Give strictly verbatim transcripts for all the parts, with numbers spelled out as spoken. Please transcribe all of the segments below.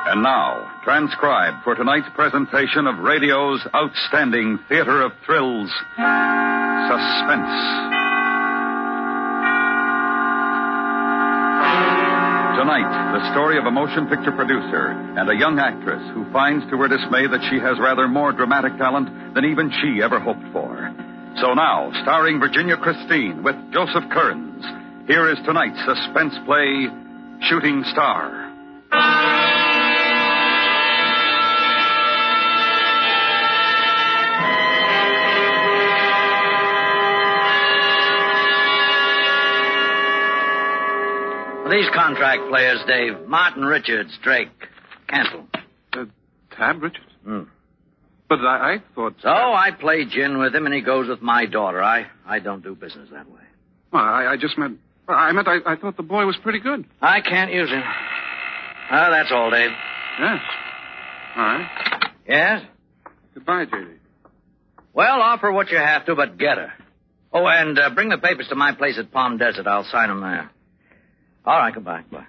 And now, transcribed for tonight's presentation of radio's outstanding theater of thrills, Suspense. Tonight, the story of a motion picture producer and a young actress who finds to her dismay that she has rather more dramatic talent than even she ever hoped for. So now, starring Virginia Christine with Joseph Kearns, here is tonight's suspense play, Shooting Star. These contract players, Dave. Martin Richards, Drake, Cancel. Uh, Tab Richards? Hmm. But I, I thought... So I play gin with him, and he goes with my daughter. I, I don't do business that way. Well, I, I just meant... I meant I, I thought the boy was pretty good. I can't use him. Ah, that's all, Dave. Yes. All right. Yes? Goodbye, J D. Well, offer what you have to, but get her. Oh, and uh, bring the papers to my place at Palm Desert. I'll sign them there. All right, goodbye. Goodbye.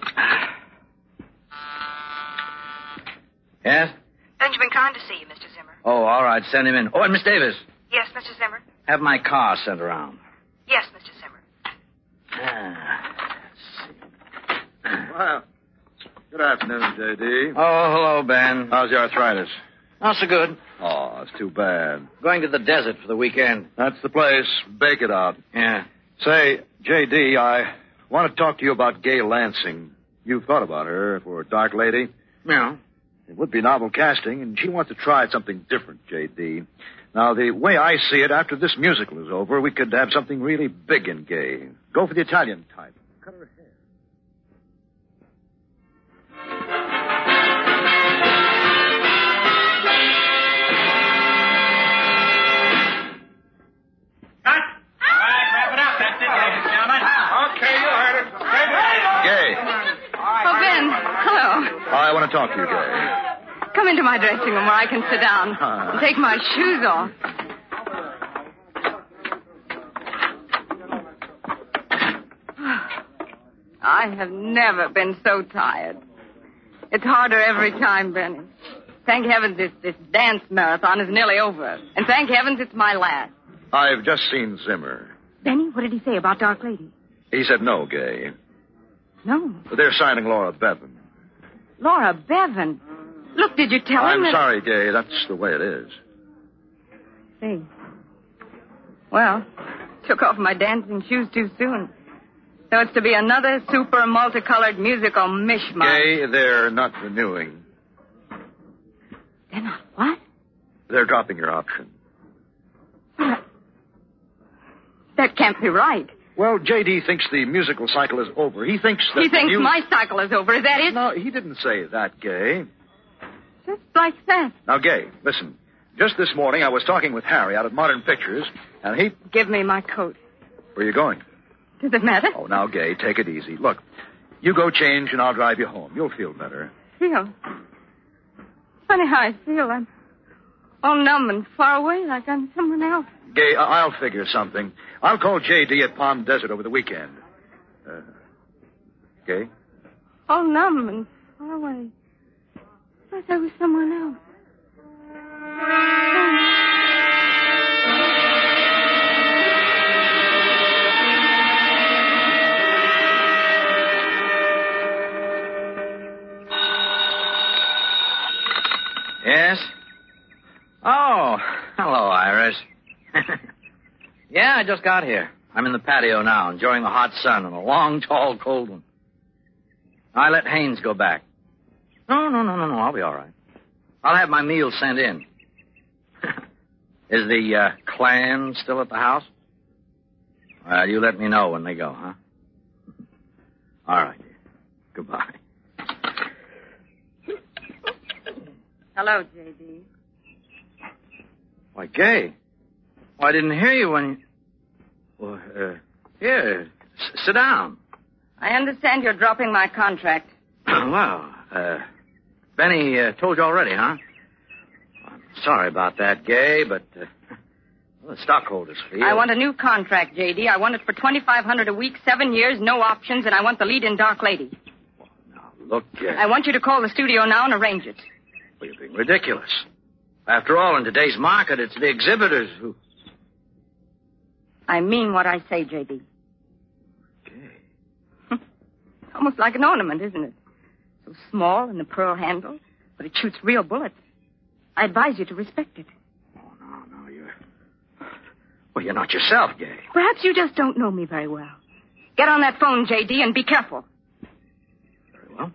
Yes? Benjamin Kahn to see you, Mister Zimmer. Oh, all right. Send him in. Oh, and Miss Davis. Yes, Mister Zimmer. Have my car sent around. Yes, Mister Zimmer. Ah, let's see. Well, good afternoon, J D. Oh, hello, Ben. How's your arthritis? Not so good. Oh, it's too bad. Going to the desert for the weekend. That's the place. Bake it out. Yeah. Say, J D, I want to talk to you about Gay Lansing. You've thought about her for Dark Lady. Yeah. It would be novel casting, and she wants to try something different, J D. Now, the way I see it, after this musical is over, we could have something really big and gay. Go for the Italian type. Cut her hair. Cut! All right, wrap it up. That's it, ladies and gentlemen. Okay, you heard it. Gay. Oh, Ben. Hello. I want to talk to you, Gay. Come into my dressing room where I can sit down Ah. and take my shoes off. I have never been so tired. It's harder every time, Benny. Thank heavens this, this dance marathon is nearly over. And thank heavens it's my last. I've just seen Zimmer. Benny, what did he say about Dark Lady? He said no, Gay. No. They're signing Laura Bevan. Laura Bevan. Look, did you tell him I'm that... sorry, Gay. That's the way it is. See. Well, took off my dancing shoes too soon. So it's to be another super multicolored musical mishmash. Gay, they're not renewing. They're not what? They're dropping your option. That, that can't be right. Well, J D thinks the musical cycle is over. He thinks that... He thinks you... my cycle is over. Is that it? No, he didn't say that, Gay. Just like that. Now, Gay, listen. Just this morning, I was talking with Harry out at Modern Pictures, and he... Give me my coat. Where are you going? Does it matter? Oh, now, Gay, take it easy. Look, you go change, and I'll drive you home. You'll feel better. Feel? Funny how I feel. I'm all numb and far away like I'm someone else. Gay, I- I'll figure something. I'll call J D at Palm Desert over the weekend. Uh, Gay? All numb and far away. Like I was someone else. Yes? Oh, hello, Iris. Yeah, I just got here. I'm in the patio now, enjoying the hot sun and a long, tall, cold one. I let Haynes go back. No, no, no, no, no, I'll be all right. I'll have my meal sent in. Is the uh, clan still at the house? Well, you let me know when they go, huh? All right. Goodbye. Hello, J D. Why, Gay. Well, I didn't hear you when you... Well, uh, here, s- sit down. I understand you're dropping my contract. Well, uh, Benny uh, told you already, huh? I'm sorry about that, Gay, but uh, well, the stockholders feel... I want a new contract, J D. I want it for twenty-five hundred dollars a week, seven years, no options, and I want the lead in Dark Lady. Now, look, uh... I want you to call the studio now and arrange it. Well, you're being ridiculous. After all, in today's market, it's the exhibitors who... I mean what I say, J D. Okay. Almost like an ornament, isn't it? So small and the pearl handle, but it shoots real bullets. I advise you to respect it. Oh, no, no, you're... Well, you're not yourself, Gay. Perhaps you just don't know me very well. Get on that phone, J D, and be careful. Very well.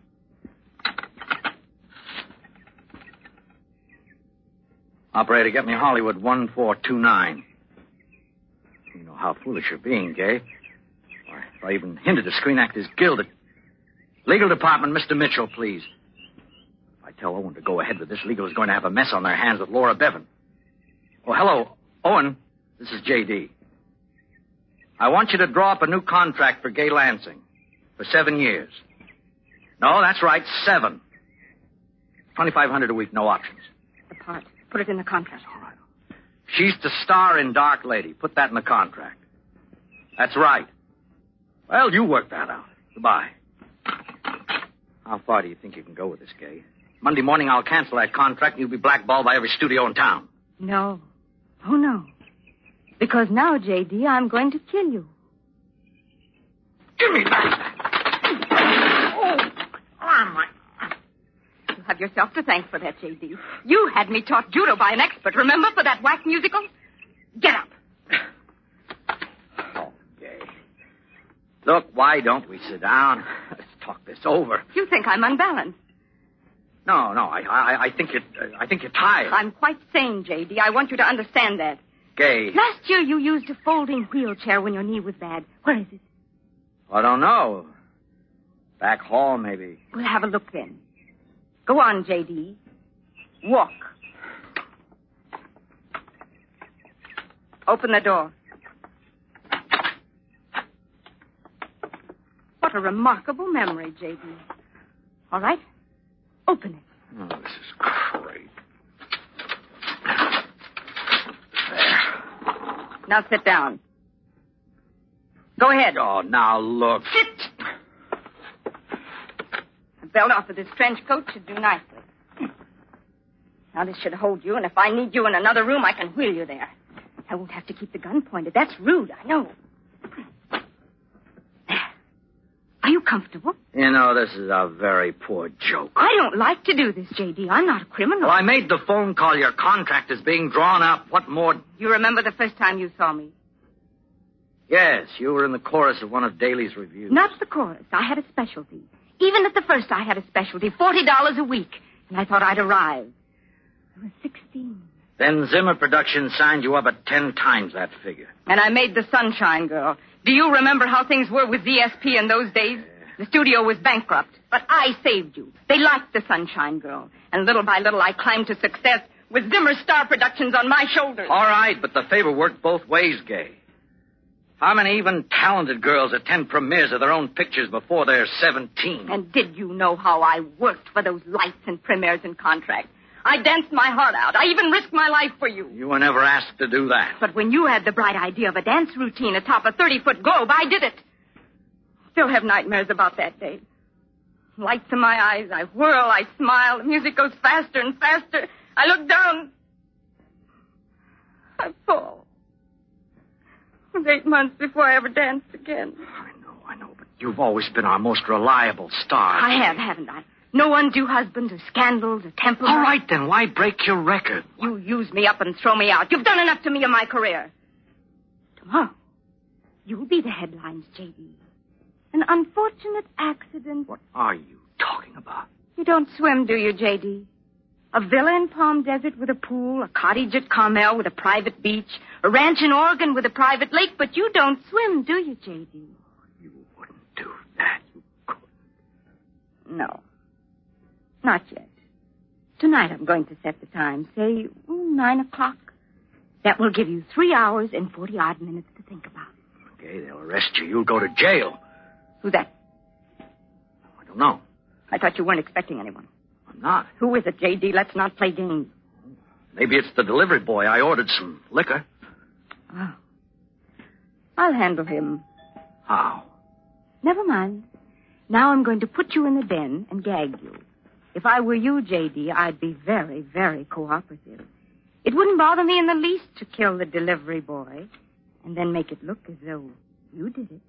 Operator, get me Hollywood one four two nine. You know how foolish you're being, Gay. Or if I even hinted a Screen Actors Guild... At... Legal Department, Mister Mitchell, please. If I tell Owen to go ahead with this, legal is going to have a mess on their hands with Laura Bevan. Oh, hello, Owen. This is J D. I want you to draw up a new contract for Gay Lansing. For seven years. No, that's right, seven. twenty-five hundred dollars a week, no options. The part. Put it in the contract. All right. She's to star in Dark Lady. Put that in the contract. That's right. Well, you work that out. Goodbye. How far do you think you can go with this, Gay? Monday morning, I'll cancel that contract, and you'll be blackballed by every studio in town. No. Oh, no. Because now, J D, I'm going to kill you. Give me back. Oh, arm, my... You have yourself to thank for that, J D. You had me taught judo by an expert, remember, for that whack musical? Get up. Oh, Gay. Look, why don't we sit down? Let's talk this over. You think I'm unbalanced. No, no, I, I, I think you're, I think you're tired. I'm quite sane, J D. I want you to understand that. Gay. Last year you used a folding wheelchair when your knee was bad. Where is it? I don't know. Back hall, maybe. We'll have a look then. Go on, J D. Walk. Open the door. What a remarkable memory, J D. All right? Open it. Oh, this is great. Now sit down. Go ahead. Oh, now look. Sit. A belt off of this trench coat should do nicely. Now this should hold you, and if I need you in another room, I can wheel you there. I won't have to keep the gun pointed. That's rude, I know. There. Are you comfortable? You know, this is a very poor joke. I don't like to do this, J D. I'm not a criminal. Well, I made the phone call. Your contract is being drawn up. What more? You remember the first time you saw me? Yes, you were in the chorus of one of Daly's reviews. Not the chorus. I had a specialty. Even at the first, I had a specialty. Forty dollars a week. And I thought I'd arrive. I was sixteen. Then Zimmer Productions signed you up at ten times that figure. And I made the Sunshine Girl. Do you remember how things were with Z S P in those days? The studio was bankrupt, but I saved you. They liked the Sunshine Girl. And little by little, I climbed to success with Zimmer Star Productions on my shoulders. All right, but the favor worked both ways, Gay. How many even talented girls attend premieres of their own pictures before they're seventeen? And did you know how I worked for those lights and premieres and contracts? I danced my heart out. I even risked my life for you. You were never asked to do that. But when you had the bright idea of a dance routine atop a thirty-foot globe, I did it. Still have nightmares about that day. Lights in my eyes. I whirl. I smile. The music goes faster and faster. I look down. I fall. It was eight months before I ever danced again. I know, I know, but you've always been our most reliable star. I have, haven't I? No undue husband or scandals or temper. All right, then. Why break your record? You use me up and throw me out. You've done enough to me in my career. Tomorrow, you'll be the headlines, J D. An unfortunate accident. What are you talking about? You don't swim, do you, J D? A villa in Palm Desert with a pool, a cottage at Carmel with a private beach, a ranch in Oregon with a private lake, but you don't swim, do you, J D? You wouldn't do that. You couldn't. No. Not yet. Tonight I'm going to set the time. Say, oh, nine o'clock. That will give you three hours and forty-odd minutes to think about. Okay, they'll arrest you. You'll go to jail. Who's that? I don't know. I thought you weren't expecting anyone. I'm not. Who is it, J D? Let's not play games. Maybe it's the delivery boy. I ordered some liquor. Oh. I'll handle him. How? Never mind. Now I'm going to put you in the den and gag you. If I were you, J D, I'd be very, very cooperative. It wouldn't bother me in the least to kill the delivery boy and then make it look as though you did it.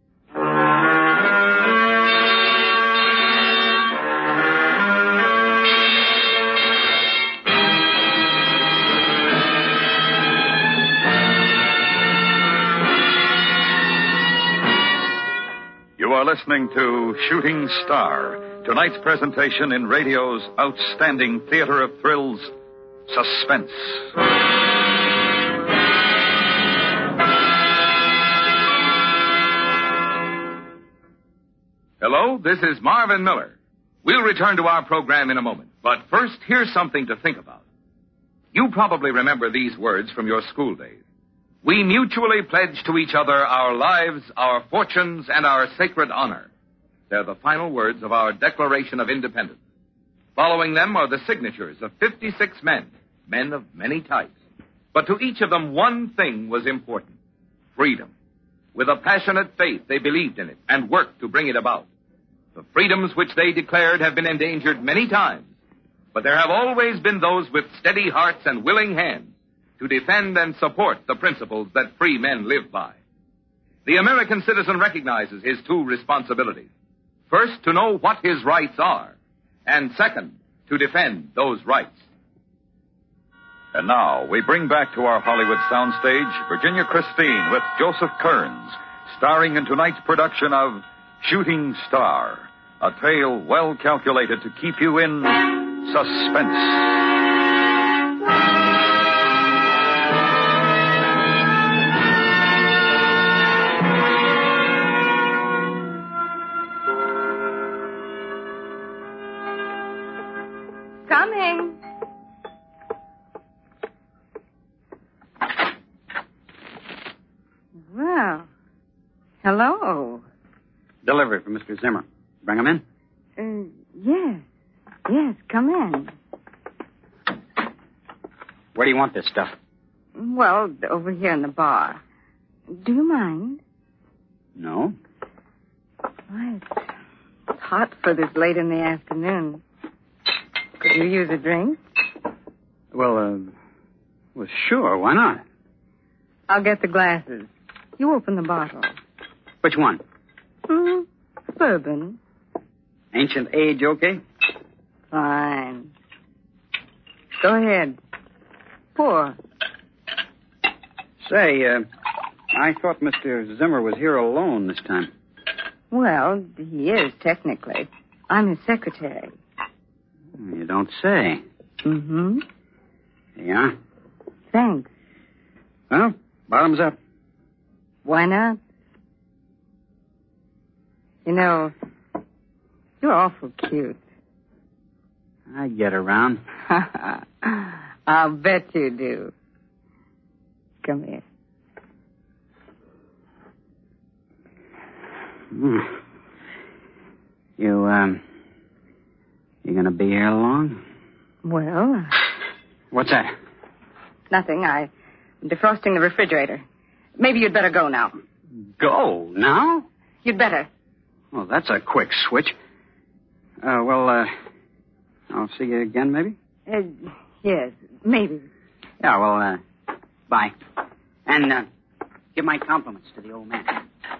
You are listening to Shooting Star, tonight's presentation in radio's outstanding theater of thrills, Suspense. Hello, this is Marvin Miller. We'll return to our program in a moment, but first, here's something to think about. You probably remember these words from your school days. We mutually pledge to each other our lives, our fortunes, and our sacred honor. They're the final words of our Declaration of Independence. Following them are the signatures of fifty-six men, men of many types. But to each of them, one thing was important: freedom. With a passionate faith, they believed in it and worked to bring it about. The freedoms which they declared have been endangered many times, but there have always been those with steady hearts and willing hands to defend and support the principles that free men live by. The American citizen recognizes his two responsibilities. First, to know what his rights are, and second, to defend those rights. And now, we bring back to our Hollywood soundstage Virginia Christine with Joseph Kearns, starring in tonight's production of Shooting Star, a tale well calculated to keep you in suspense. Coming. Well, hello. Delivery for Mister Zimmer. Bring him in? Uh, yes. Yes, come in. Where do you want this stuff? Well, over here in the bar. Do you mind? No. Why, it's hot for this late in the afternoon. Could you use a drink? Well, uh, well, sure. Why not? I'll get the glasses. You open the bottle. Which one? Hmm, bourbon. Ancient age, okay? Fine. Go ahead. Pour. Say, uh, I thought Mister Zimmer was here alone this time. Well, he is, technically. I'm his secretary. You don't say. Mm-hmm. Yeah? Thanks. Well, bottoms up. Why not? You know, you're awful cute. I get around. I'll bet you do. Come here. Hmm. You, um... You gonna be here long? Well... What's that? Nothing. I'm defrosting the refrigerator. Maybe you'd better go now. Go? Now? You'd better. Well, that's a quick switch. Uh, well, uh... I'll see you again, maybe? Uh, yes, maybe. Yeah, well, uh... Bye. And, uh... give my compliments to the old man.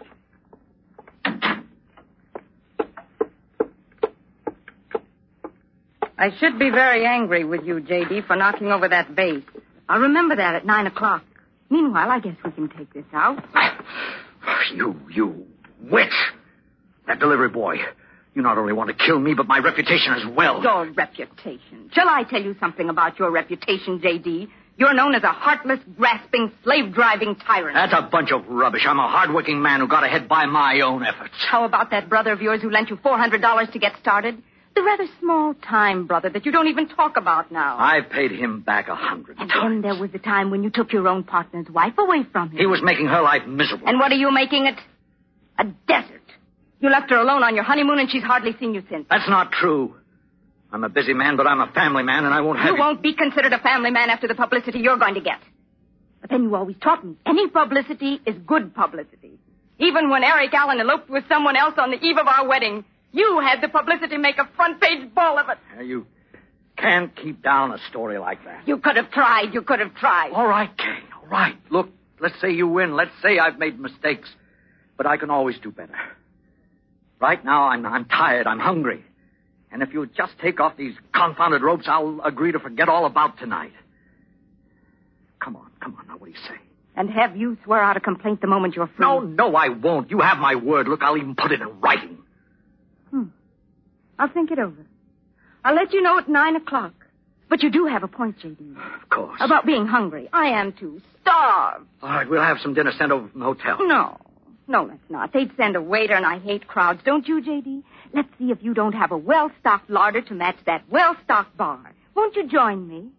I should be very angry with you, J D, for knocking over that vase. I'll remember that at nine o'clock. Meanwhile, I guess we can take this out. You, you witch! That delivery boy. You not only want to kill me, but my reputation as well. Your reputation. Shall I tell you something about your reputation, J D? You're known as a heartless, grasping, slave-driving tyrant. That's a bunch of rubbish. I'm a hard-working man who got ahead by my own efforts. How about that brother of yours who lent you four hundred dollars to get started? The rather small-time brother that you don't even talk about now. I paid him back a hundred And times. then there was the time when you took your own partner's wife away from him. He was making her life miserable. And what are you making it? A desert. You left her alone on your honeymoon, and she's hardly seen you since. That's not true. I'm a busy man, but I'm a family man, and I won't have You won't be considered a family man after the publicity you're going to get. But then you always taught me any publicity is good publicity. Even when Eric Allen eloped with someone else on the eve of our wedding, you had the publicity make a front-page ball of it. Now, you can't keep down a story like that. You could have tried. You could have tried. All right, Kay, all right. Look, let's say you win. Let's say I've made mistakes. But I can always do better. Right now, I'm, I'm tired. I'm hungry. And if you'll just take off these confounded ropes, I'll agree to forget all about tonight. Come on, come on. Now, what do you say? And have you swear out a complaint the moment you're free? No, no, I won't. You have my word. Look, I'll even put it in writing. Hmm. I'll think it over. I'll let you know at nine o'clock. But you do have a point, J D. Of course. About being hungry. I am too. Starved. All right, we'll have some dinner sent over from the hotel. No. No, let's not. They'd send a waiter, and I hate crowds. Don't you, J D? Let's see if you don't have a well-stocked larder to match that well-stocked bar. Won't you join me?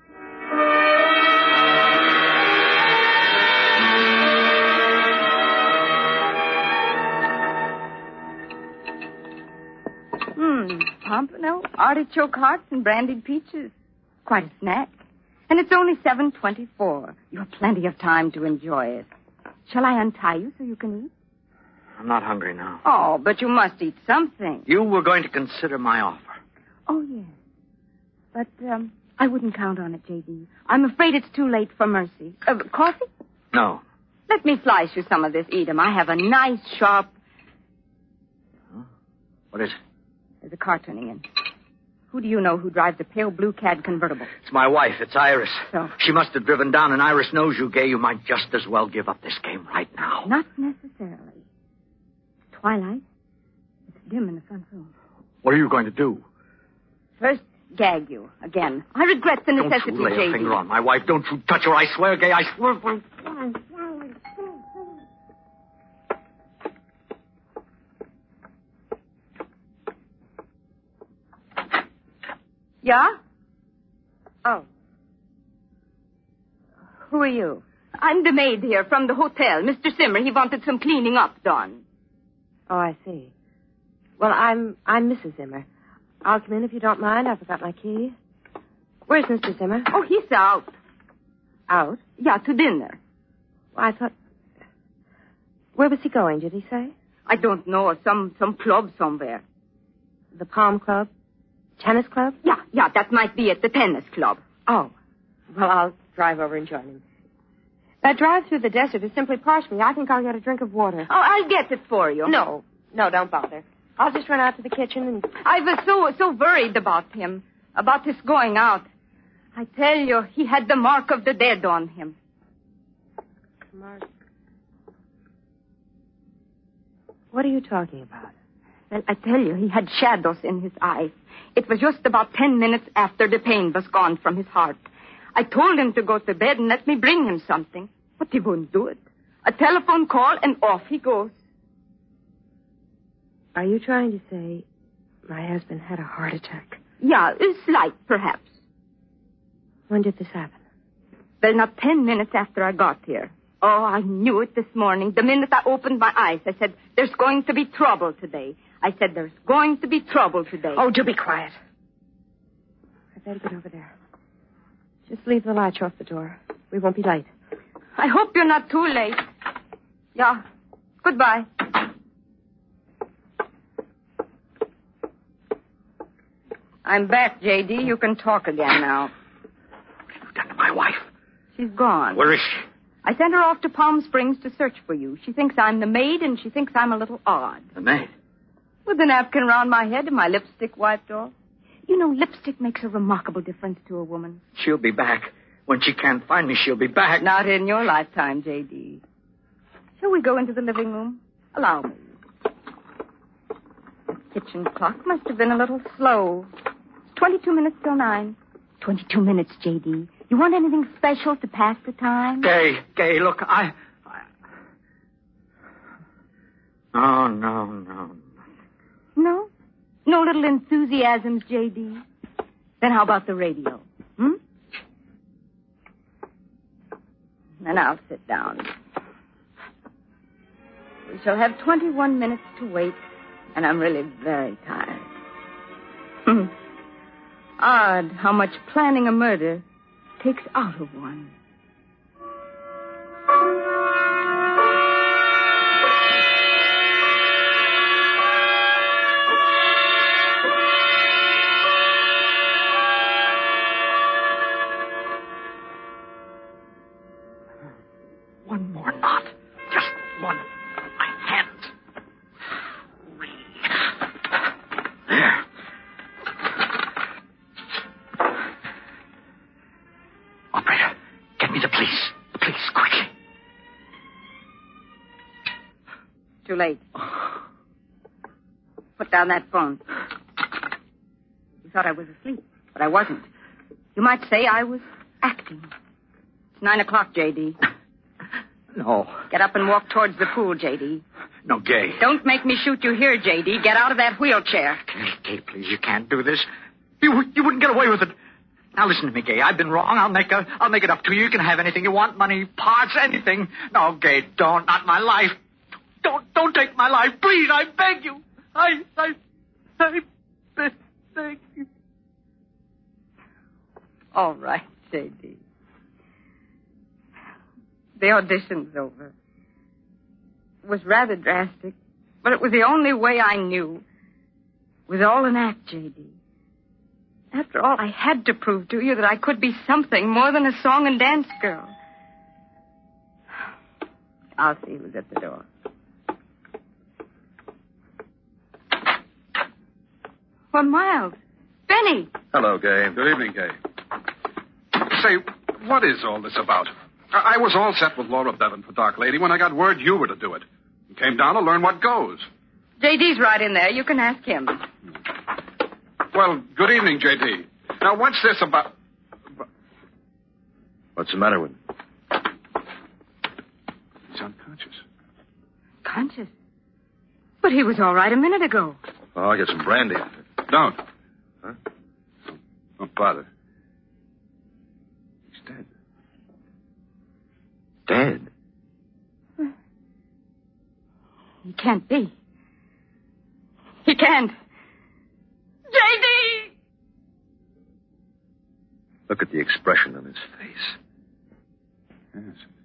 Hmm, pompano, artichoke hearts, and brandied peaches. Quite a snack. And it's only seven twenty-four. You have plenty of time to enjoy it. Shall I untie you so you can eat? I'm not hungry now. Oh, but you must eat something. You were going to consider my offer. Oh, yes. But, um, I wouldn't count on it, J D. I'm afraid it's too late for mercy. Uh, coffee? No. Let me slice you some of this, Edam. I have a nice, sharp... Huh? What is it? There's a car turning in. Who do you know who drives a pale blue cad convertible? It's my wife. It's Iris. So? She must have driven down, and Iris knows you, Gay. You might just as well give up this game right now. Not necessarily. It's twilight. It's dim in the front room. What are you going to do? First, gag you. Again. I regret the necessity, Don't you lay J D. a finger on my wife. Don't you touch her. I swear, Gay. I swear. Yeah? Oh. Who are you? I'm the maid here from the hotel. Mister Simmer, he wanted some cleaning up done. Oh, I see. Well, I'm I'm Missus Zimmer. I'll come in if you don't mind. I forgot my key. Where's Mister Zimmer? Oh, he's out. Out? Yeah, to dinner. Well, I thought... Where was he going, did he say? I don't know. Some some club somewhere. The Palm Club? Tennis club? Yeah, yeah, that might be at the tennis club. Oh. Well, I'll drive over and join him. That drive through the desert is simply partially. I think I'll get a drink of water. Oh, I'll get it for you. No. No, don't bother. I'll just run out to the kitchen and... I was so, so worried about him, about his going out. I tell you, he had the mark of the dead on him. Mark? What are you talking about? Well, I tell you, he had shadows in his eyes. It was just about ten minutes after the pain was gone from his heart. I told him to go to bed and let me bring him something, but he wouldn't do it. A telephone call and off he goes. Are you trying to say my husband had a heart attack? Yeah, slight, perhaps. When did this happen? Well, not ten minutes after I got here. Oh, I knew it this morning. The minute I opened my eyes, I said, there's going to be trouble today. I said, there's going to be trouble today. Oh, do be quiet. I better get over there. Just leave the latch off the door. We won't be late. I hope you're not too late. Yeah. Goodbye. I'm back, J D. You can talk again now. What have you done to my wife? She's gone. Where is she? I sent her off to Palm Springs to search for you. She thinks I'm the maid, and she thinks I'm a little odd. The maid? With a napkin around my head and my lipstick wiped off. You know, lipstick makes a remarkable difference to a woman. She'll be back. When she can't find me, she'll be back. Not in your lifetime, J D. Shall we go into the living room? Allow me. The kitchen clock must have been a little slow. It's twenty-two minutes till nine. Twenty-two minutes, J D. You want anything special to pass the time? Gay, Gay, look, I... I... Oh, no, no. No? No little enthusiasms, J D? Then how about the radio? Hmm? Then I'll sit down. We shall have twenty-one minutes to wait, and I'm really very tired. Hmm. Odd how much planning a murder takes out of one. too late. Put down that phone. You thought I was asleep, but I wasn't. You might say I was acting. It's nine o'clock, J D. No. Get up and walk towards the pool, J D. No, Gay. Don't make me shoot you here, J D. Get out of that wheelchair. Gay, Gay, please, you can't do this. You you wouldn't get away with it. Now listen to me, Gay. I've been wrong. I'll make a, I'll make it up to you. You can have anything you want, money, parts, anything. No, Gay, don't. Not my life. Don't don't take my life, please. I beg you. I I I beg, beg you. All right, J D. The audition's over. It was rather drastic, but it was the only way I knew. It was all an act, J D. After all, I had to prove to you that I could be something more than a song and dance girl. I'll see who's at the door. Well, Miles. Benny. Hello, Gay. Good evening, Gay. Say, what is all this about? I, I was all set with Laura Bevan for Dark Lady when I got word you were to do it. And came down to learn what goes. J D's right in there. You can ask him. Well, good evening, J D. Now, what's this about? What's the matter with him? He's unconscious. Conscious? But he was all right a minute ago. Oh, I'll get some brandy. Don't. Huh? Don't bother. He's dead. Dead? He can't be. He can't. J D! Look at the expression on his face. Yes.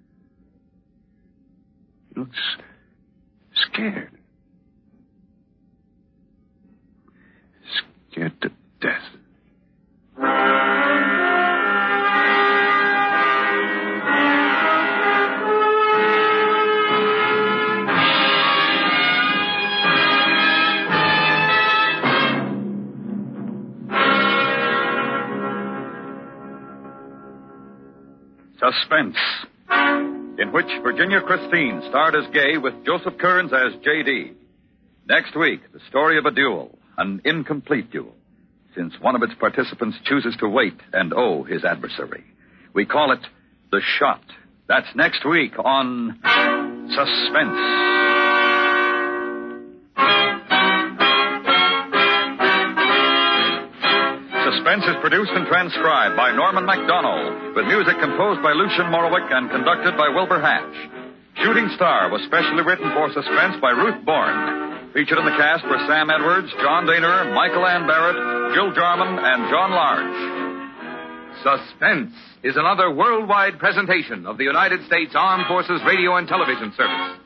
He looks scared. Scared to death. Suspense, in which Virginia Christine starred as Gay with Joseph Kearns as J D. Next week, the story of a duel, an incomplete duel, since one of its participants chooses to wait and owe his adversary. We call it The Shot. That's next week on Suspense. Suspense is produced and transcribed by Norman MacDonald, with music composed by Lucian Morowick and conducted by Wilbur Hatch. Shooting Star was specially written for Suspense by Ruth Bourne. Featured in the cast were Sam Edwards, John Daner, Michael Ann Barrett, Jill Jarman, and John Large. Suspense is another worldwide presentation of the United States Armed Forces Radio and Television Service.